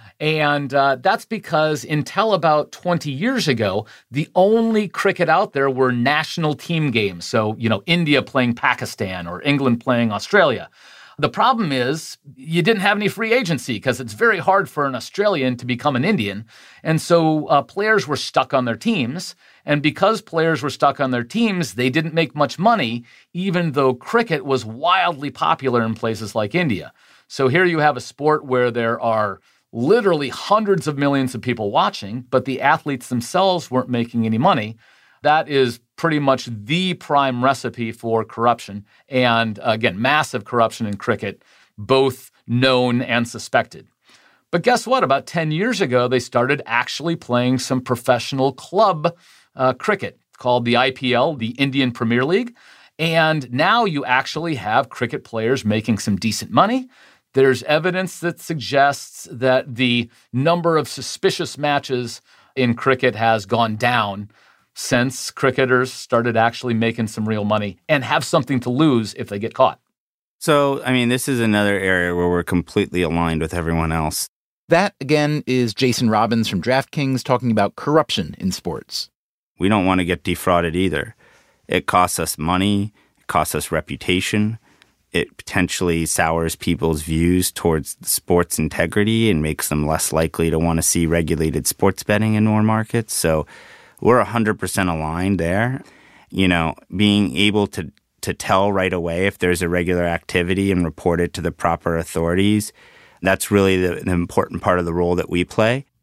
And uh, that's because until about twenty years ago, the only cricket out there were national team games. So, you know, India playing Pakistan or England playing Australia. The problem is you didn't have any free agency because it's very hard for an Australian to become an Indian. And so uh, players were stuck on their teams. And because players were stuck on their teams, they didn't make much money, even though cricket was wildly popular in places like India. So here you have a sport where there are literally hundreds of millions of people watching, but the athletes themselves weren't making any money. That is pretty much the prime recipe for corruption. And again, massive corruption in cricket, both known and suspected. But guess what? About ten years ago, they started actually playing some professional club uh, cricket called the I P L, the Indian Premier League. And now you actually have cricket players making some decent money. There's evidence that suggests that the number of suspicious matches in cricket has gone down since cricketers started actually making some real money and have something to lose if they get caught. So, I mean, this is another area where we're completely aligned with everyone else. That, again, is Jason Robbins from DraftKings talking about corruption in sports. We don't want to get defrauded either. It costs us money. It costs us reputation. It potentially sours people's views towards sports integrity and makes them less likely to want to see regulated sports betting in more markets. So we're one hundred percent aligned there. You know, being able to, to tell right away if there's irregular activity and report it to the proper authorities, that's really the, the important part of the role that we play.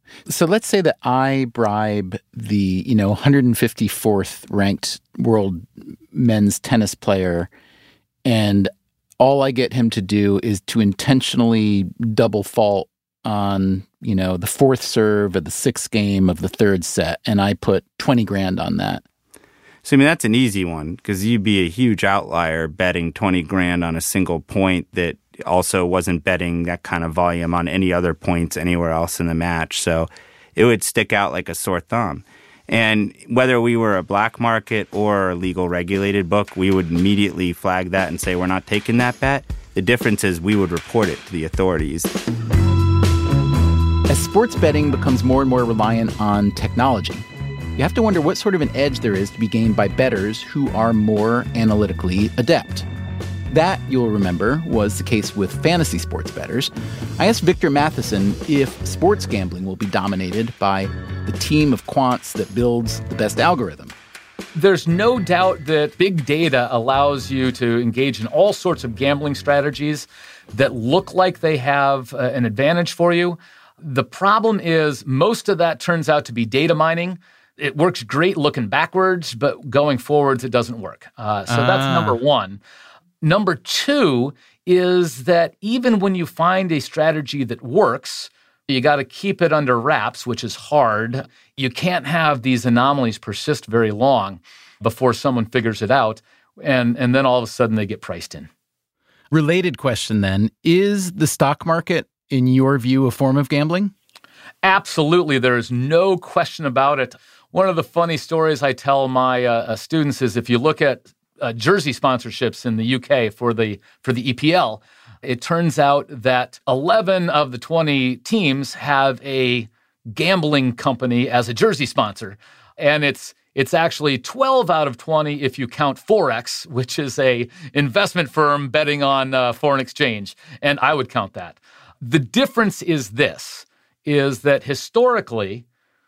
So let's say that I bribe the, you know, one hundred fifty-fourth ranked world men's tennis player, and all I get him to do is to intentionally double fault on, you know, the fourth serve of the sixth game of the third set, and I put twenty grand on that. So, I mean, that's an easy one because you'd be a huge outlier betting twenty grand on a single point that also wasn't betting that kind of volume on any other points anywhere else in the match. So it would stick out like a sore thumb. And whether we were a black market or a legal regulated book, we would immediately flag that and say we're not taking that bet. The difference is we would report it to the authorities. As sports betting becomes more and more reliant on technology, you have to wonder what sort of an edge there is to be gained by bettors who are more analytically adept. That, you'll remember, was the case with fantasy sports bettors. I asked Victor Matheson if sports gambling will be dominated by the team of quants that builds the best algorithm. There's no doubt that big data allows you to engage in all sorts of gambling strategies that look like they have uh, an advantage for you. The problem is most of that turns out to be data mining. It works great looking backwards, but going forwards, it doesn't work. Uh, so ah. that's number one. Number two is that even when you find a strategy that works, you got to keep it under wraps, which is hard. You can't have these anomalies persist very long before someone figures it out, and, and then all of a sudden they get priced in. Related question then, is the stock market, in your view, a form of gambling? Absolutely. There is no question about it. One of the funny stories I tell my uh, students is if you look at Uh, jersey sponsorships in the U K for the for the E P L, it turns out that eleven of the twenty teams have a gambling company as a jersey sponsor. And it's it's actually twelve out of twenty if you count Forex, which is a investment firm betting on uh, foreign exchange. And I would count that. The difference is this, is that historically,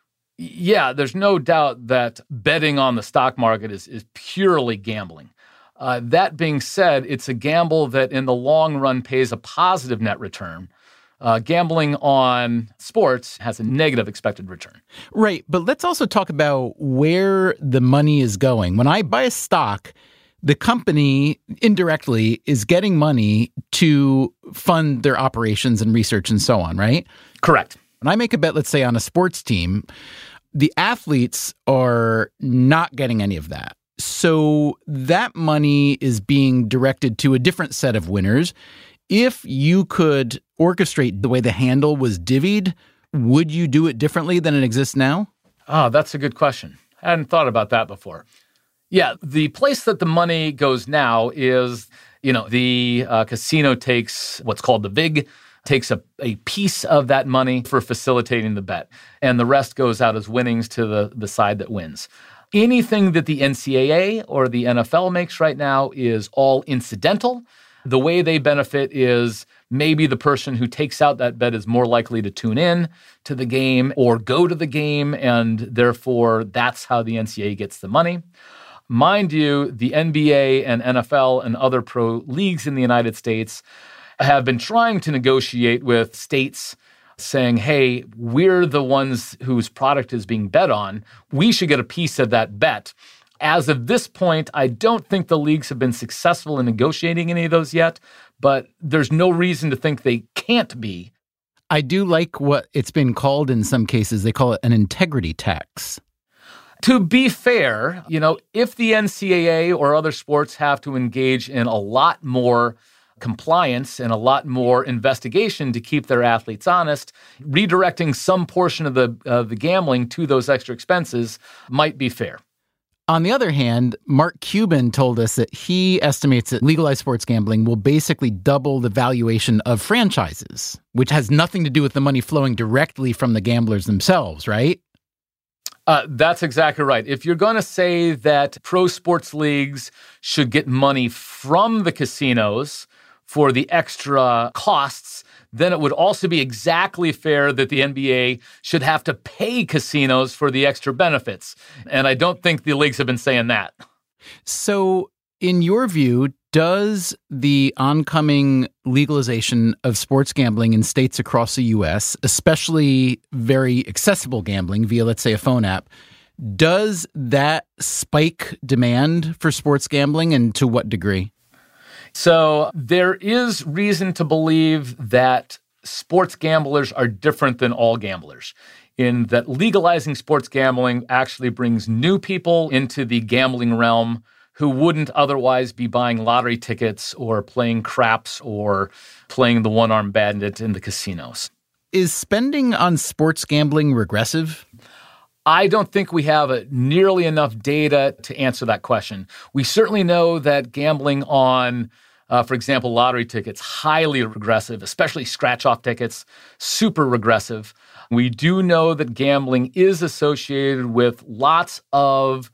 yeah, there's no doubt that betting on the stock market is, is purely gambling. Uh, that being said, it's a gamble that in the long run pays a positive net return. Uh, gambling on sports has a negative expected return. Right, but let's also talk about where the money is going. When I buy a stock, the company indirectly is getting money to fund their operations and research and so on, right? Correct. When I make a bet, let's say, on a sports team, the athletes are not getting any of that. So that money is being directed to a different set of winners. If you could orchestrate the way the handle was divvied, would you do it differently than it exists now? Oh, that's a good question. I hadn't thought about that before. Yeah, the place that the money goes now is, you know, the uh, casino takes what's called the vig, takes a, a piece of that money for facilitating the bet, and the rest goes out as winnings to the, the side that wins. Anything that the N C double A or the N F L makes right now is all incidental. The way they benefit is maybe the person who takes out that bet is more likely to tune in to the game or go to the game, and therefore that's how the N C double A gets the money. Mind you, the N B A and N F L and other pro leagues in the United States have been trying to negotiate with states saying, hey, we're the ones whose product is being bet on. We should get a piece of that bet. As of this point, I don't think the leagues have been successful in negotiating any of those yet, but there's no reason to think they can't be. I do like what it's been called in some cases. They call it an integrity tax. To be fair, you know, if the N C double A or other sports have to engage in a lot more compliance and a lot more investigation to keep their athletes honest, redirecting some portion of the uh, the gambling to those extra expenses might be fair. On the other hand, Mark Cuban told us that he estimates that legalized sports gambling will basically double the valuation of franchises, which has nothing to do with the money flowing directly from the gamblers themselves, right? Uh, that's exactly right. If you're going to say that pro sports leagues should get money from the casinos for the extra costs, then it would also be exactly fair that the N B A should have to pay casinos for the extra benefits. And I don't think the leagues have been saying that. So in your view, Does the oncoming legalization of sports gambling in states across the U S, especially very accessible gambling via, let's say, a phone app, does that spike demand for sports gambling, and to what degree? So there is reason to believe that sports gamblers are different than all gamblers, in that legalizing sports gambling actually brings new people into the gambling realm who wouldn't otherwise be buying lottery tickets or playing craps or playing the one-armed bandit in the casinos. Is spending on sports gambling regressive? I don't think we have a, nearly enough data to answer that question. We certainly know that gambling on, uh, for example, lottery tickets, highly regressive, especially scratch-off tickets, super regressive. We do know that gambling is associated with lots of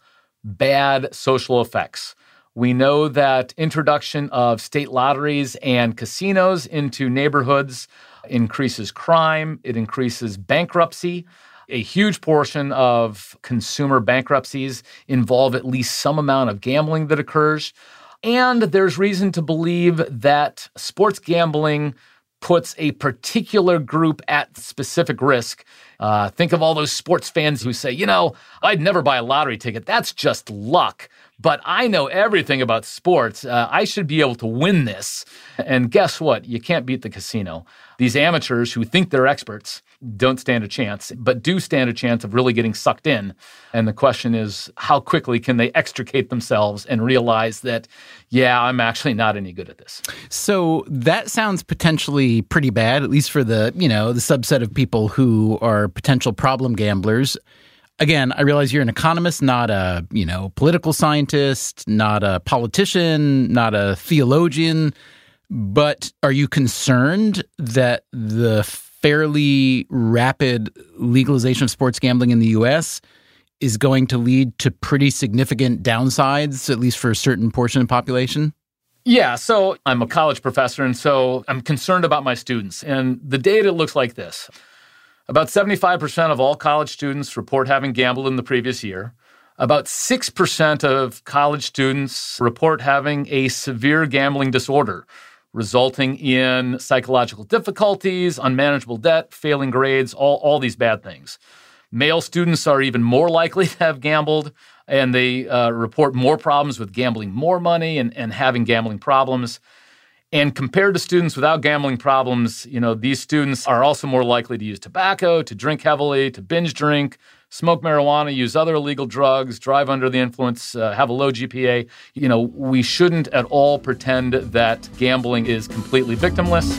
bad social effects. We know that introduction of state lotteries and casinos into neighborhoods increases crime. It increases bankruptcy. A huge portion of consumer bankruptcies involve at least some amount of gambling that occurs. And there's reason to believe that sports gambling puts a particular group at specific risk. Uh, think of all those sports fans who say, you know, I'd never buy a lottery ticket. That's just luck. But I know everything about sports. Uh, I should be able to win this. And guess what? You can't beat the casino. These amateurs who think they're experts don't stand a chance, but do stand a chance of really getting sucked in. And the question is, how quickly can they extricate themselves and realize that, yeah, I'm actually not any good at this? So that sounds potentially pretty bad, at least for the, you know, the subset of people who are potential problem gamblers. Again, I realize you're an economist, not a, you know, political scientist, not a politician, not a theologian, but are you concerned that the fairly rapid legalization of sports gambling in the U S is going to lead to pretty significant downsides, at least for a certain portion of the population? Yeah, so I'm a college professor, and so I'm concerned about my students. And the data looks like this. About seventy-five percent of all college students report having gambled in the previous year. About six percent of college students report having a severe gambling disorder, resulting in psychological difficulties, unmanageable debt, failing grades, all, all these bad things. Male students are even more likely to have gambled, and they uh, report more problems with gambling more money and, and having gambling problems. And compared to students without gambling problems, you know, these students are also more likely to use tobacco, to drink heavily, to binge drink, smoke marijuana, use other illegal drugs, drive under the influence, uh, have a low G P A. You know, we shouldn't at all pretend that gambling is completely victimless.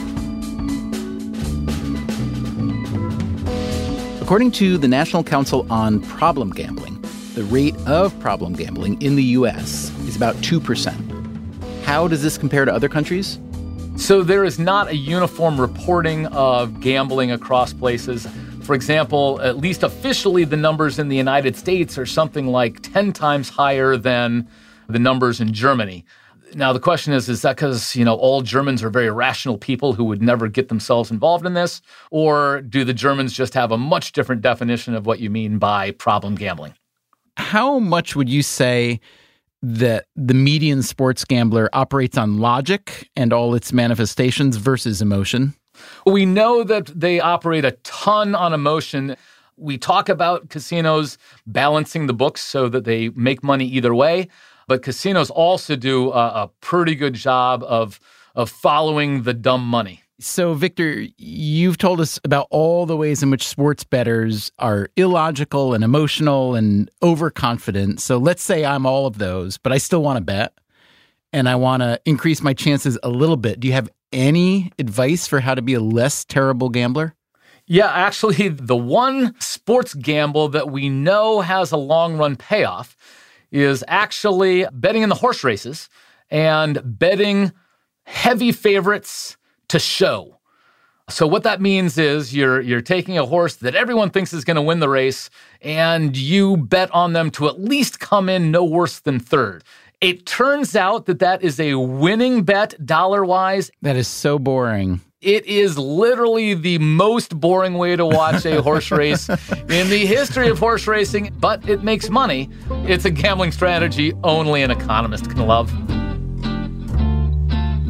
According to the National Council on Problem Gambling, the rate of problem gambling in the U S is about two percent. How does this compare to other countries? So there is not a uniform reporting of gambling across places. For example, at least officially, the numbers in the United States are something like ten times higher than the numbers in Germany. Now, the question is, is that because, you know, all Germans are very rational people who would never get themselves involved in this? Or do the Germans just have a much different definition of what you mean by problem gambling? How much would you say that the median sports gambler operates on logic and all its manifestations versus emotion? We know that they operate a ton on emotion. We talk about casinos balancing the books so that they make money either way, but casinos also do a, a pretty good job of, of following the dumb money. So, Victor, you've told us about all the ways in which sports bettors are illogical and emotional and overconfident. So let's say I'm all of those, but I still want to bet and I want to increase my chances a little bit. Do you have any advice for how to be a less terrible gambler? Yeah, actually, the one sports gamble that we know has a long-run payoff is actually betting in the horse races and betting heavy favorites to show. So what that means is you're you're taking a horse that everyone thinks is going to win the race, and you bet on them to at least come in no worse than third. It turns out that that is a winning bet dollar-wise. That is so boring. It is literally the most boring way to watch a horse race in the history of horse racing, but it makes money. It's a gambling strategy only an economist can love.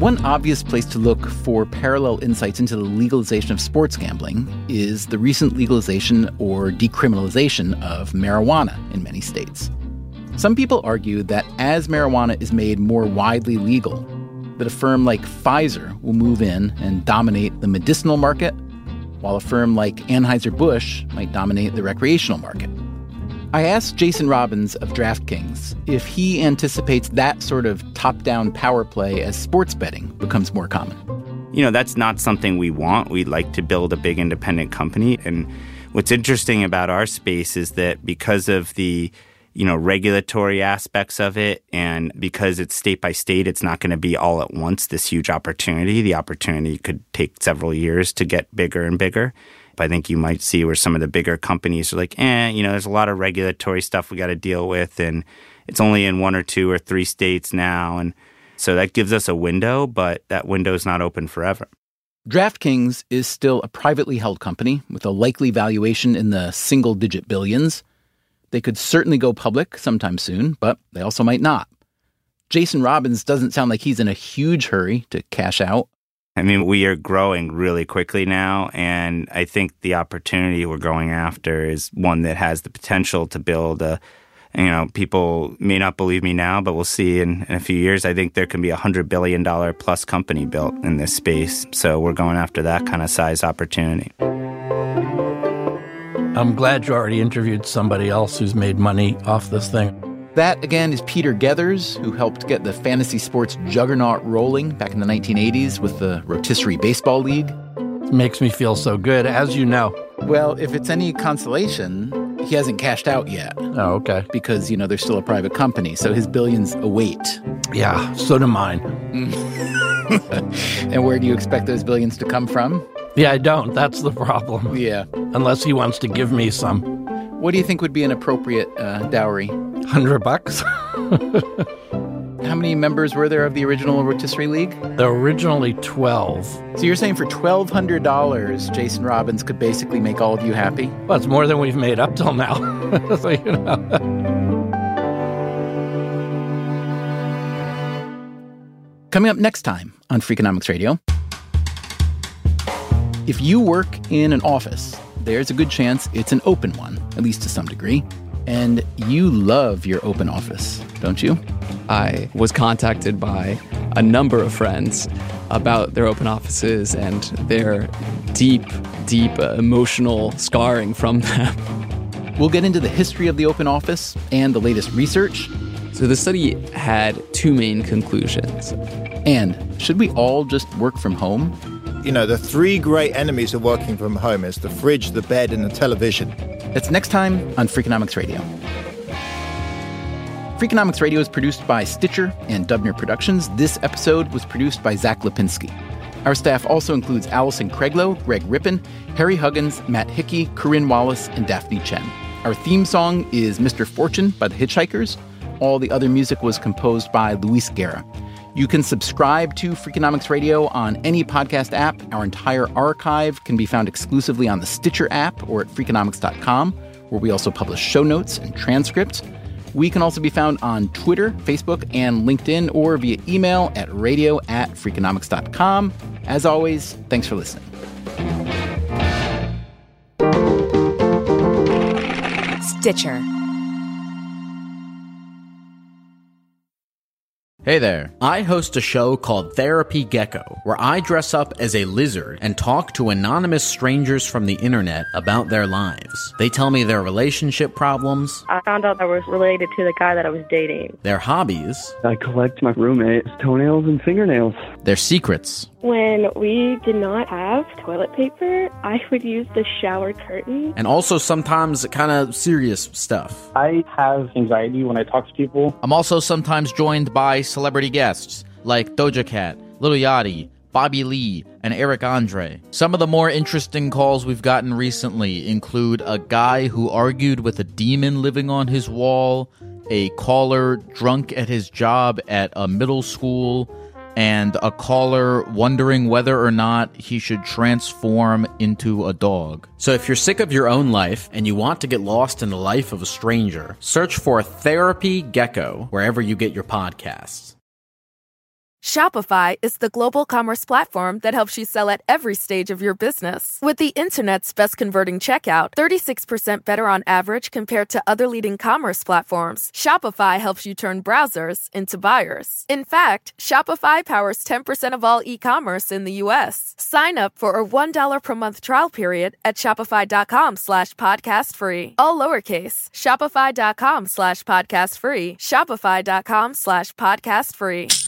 One obvious place to look for parallel insights into the legalization of sports gambling is the recent legalization or decriminalization of marijuana in many states. Some people argue that as marijuana is made more widely legal, that a firm like Pfizer will move in and dominate the medicinal market, while a firm like Anheuser-Busch might dominate the recreational market. I asked Jason Robins of DraftKings if he anticipates that sort of top-down power play as sports betting becomes more common. You know, that's not something we want. We'd like to build a big independent company. And what's interesting about our space is that because of the, you know, regulatory aspects of it, and because it's state by state, it's not going to be all at once this huge opportunity. The opportunity could take several years to get bigger and bigger. I think you might see where some of the bigger companies are like, eh, you know, there's a lot of regulatory stuff we got to deal with, and it's only in one or two or three states now. And so that gives us a window, but that window is not open forever. DraftKings is still a privately held company with a likely valuation in the single-digit billions. They could certainly go public sometime soon, but they also might not. Jason Robins doesn't sound like he's in a huge hurry to cash out. I mean, we are growing really quickly now, and I think the opportunity we're going after is one that has the potential to build a, you know, people may not believe me now, but we'll see in, in a few years. I think there can be a one hundred billion dollars plus company built in this space. So we're going after that kind of size opportunity. I'm glad you already interviewed somebody else who's made money off this thing. That, again, is Peter Gethers, who helped get the fantasy sports juggernaut rolling back in the nineteen eighties with the Rotisserie Baseball League. It makes me feel so good, as you know. Well, if it's any consolation, he hasn't cashed out yet. Oh, okay. Because, you know, they're still a private company, so his billions await. Yeah, so do mine. And where do you expect those billions to come from? Yeah, I don't. That's the problem. Yeah. Unless he wants to give me some. What do you think would be an appropriate uh, dowry? Hundred bucks. How many members were there of the original Rotisserie League? There were originally twelve. So you're saying for twelve hundred dollars, Jason Robins could basically make all of you happy? Well, it's more than we've made up till now. So, you know. Coming up next time on Freakonomics Radio. If you work in an office, there's a good chance it's an open one, at least to some degree. And you love your open office, don't you? I was contacted by a number of friends about their open offices and their deep, deep uh, emotional scarring from them. We'll get into the history of the open office and the latest research. So the study had two main conclusions. And should we all just work from home? You know, the three great enemies of working from home is the fridge, the bed, and the television. That's next time on Freakonomics Radio. Freakonomics Radio is produced by Stitcher and Dubner Productions. This episode was produced by Zach Lipinski. Our staff also includes Allison Craiglow, Greg Rippin, Harry Huggins, Matt Hickey, Corinne Wallace, and Daphne Chen. Our theme song is Mister Fortune by the Hitchhikers. All the other music was composed by Luis Guerra. You can subscribe to Freakonomics Radio on any podcast app. Our entire archive can be found exclusively on the Stitcher app or at Freakonomics dot com, where we also publish show notes and transcripts. We can also be found on Twitter, Facebook, and LinkedIn, or via email at radio at Freakonomics dot com. As always, thanks for listening. Stitcher. Hey there. I host a show called Therapy Gecko, where I dress up as a lizard and talk to anonymous strangers from the internet about their lives. They tell me their relationship problems. I found out I was related to the guy that I was dating. Their hobbies. I collect my roommate's toenails and fingernails. Their secrets. When we did not have toilet paper, I would use the shower curtain. And also sometimes kind of serious stuff. I have anxiety when I talk to people. I'm also sometimes joined by celebrity guests like Doja Cat, Lil Yachty, Bobby Lee, and Eric Andre. Some of the more interesting calls we've gotten recently include a guy who argued with a demon living on his wall, a caller drunk at his job at a middle school, and a caller wondering whether or not he should transform into a dog. So if you're sick of your own life and you want to get lost in the life of a stranger, search for Therapy Gecko wherever you get your podcasts. Shopify is the global commerce platform that helps you sell at every stage of your business. With the internet's best converting checkout, thirty-six percent better on average compared to other leading commerce platforms, Shopify helps you turn browsers into buyers. In fact, Shopify powers ten percent of all e-commerce in the U S. Sign up for a one dollar per month trial period at shopify.com slash podcast free. All lowercase, shopify.com slash podcast free, shopify.com slash podcast free.